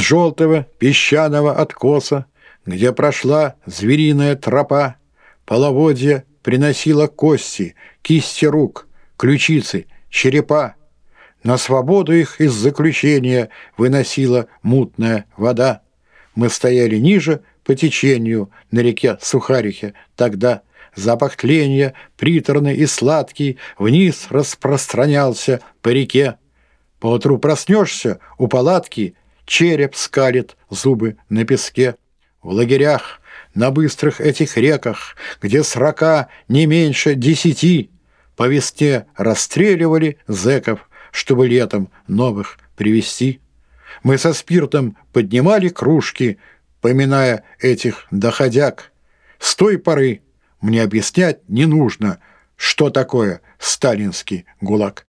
желтого песчаного откоса, где прошла звериная тропа, половодье приносило кости, кисти рук, ключицы, черепа. На свободу их из заключения выносила мутная вода. Мы стояли ниже по течению на реке Сухарихе. Тогда запах тления, приторный и сладкий, вниз распространялся по реке. Поутру проснешься у палатки, череп скалит зубы на песке. В лагерях, на быстрых этих реках, где срока не меньше 10, по весне расстреливали зэков, чтобы летом новых привезти. Мы со спиртом поднимали кружки, поминая этих доходяг. С той поры мне объяснять не нужно, что такое сталинский ГУЛАГ.